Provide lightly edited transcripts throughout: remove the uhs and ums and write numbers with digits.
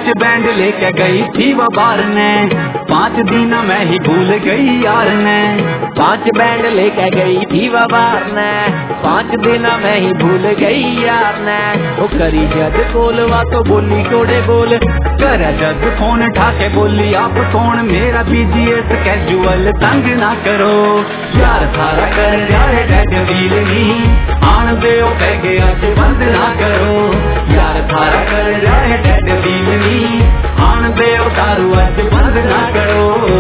5 band लेके गई थी वो बार ने, 5 दिन मैं ही भूल गई यार ने। 5 बैंड लेके गई थी वो बार ने, 5 दिन मैं ही भूल गई यार ने। वो करी जद कोलवा तो बोली कोड़े बोल, करे जद फोन ठाके बोली आप कौन, मेरा बीजीएस कैजुअल तंग ना करो। यार थारा कर जाए डेड व्हील नी, आन दे ओ कह के अज बंद ना करो। यार थारा कर जाए डेड व्हील नी, आन दे ओ तारू अज बंद ना करो।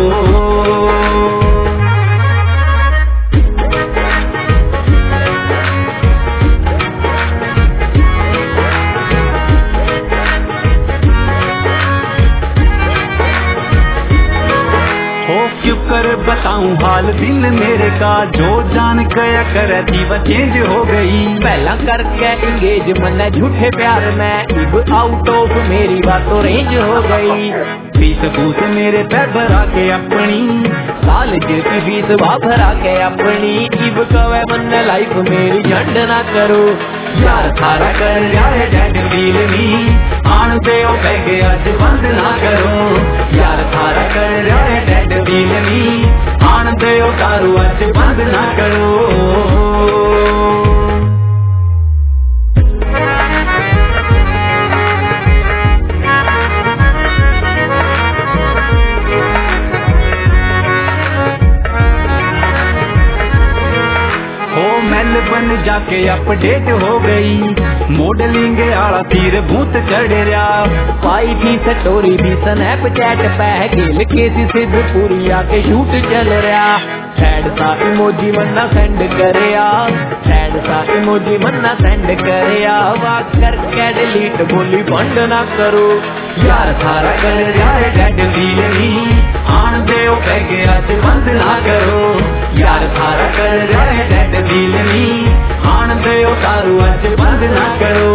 क्यों कर बताऊं हाल दिल मेरे का, जो जान गया करे थी वह चेंज हो गई। पहला करके इंगेज मन झूठे प्यार में, इब आउट ऑफ मेरी बातों रेंज हो गई। फीस फूस मेरे पे भरा के अपनी, साल की फीस भरा के अपनी, इब कवे मन लाइफ मेरी झंड ना करो। यार थारा कर जाए डेड व्हील नी, आन दे ओ कह के अज बंद ना करो। यार थारा कर जाए डेड व्हील नी, आन दे ओ तारू अज बंद ना करो। बन जाके अपडेट हो गई, मॉडलिंग आला तीर भूत चढ़ रहा। पाई थी स्टोरी भी स्नैपचैट पे, गेल के सिद्धपुरी आके शूट चल रहा। सैड सा इमोजी मन्ना सेंड करया, सैड सा इमोजी मन्ना सेंड करया। वाक करके डिलीट बोली बंद ना करो। यार थारा कर जाए डेड व्हील नी, आन दे ओ कह के अज बंद ना करो। यार थारा कर जाए डेड व्हील नी, आन दे ओ तारू अज बंद ना करो।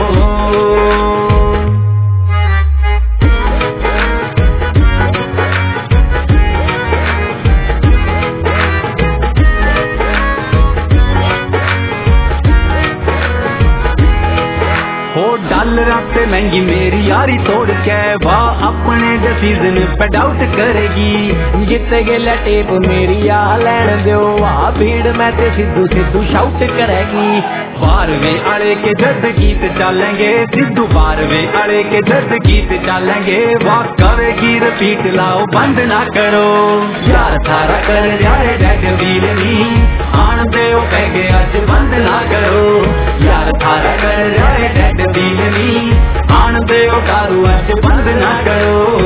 डॉलर पे महंगी मेरी यारी तोड़ के, वाह अपने डिसीजन पे डाउट करेगी। जित गेला टेप मेरी आ लैन दो, वाह भीड़ में ते सिद्धू सिद्धू शाउट करेगी। 12वें आले के दर्द गीत चलेंगे, सिद्धू 12वें आले के दर्द गीत चलेंगे। वाह करेगी रिपीट लाओ बंद ना करो। यार थारा कर जाए डेड व्हील नी, आन दे ओ कह के अज बंद ना करो। यार थारा कर जाए डेड व्हील नी, आन दे ओ तारू अज बंद ना करो।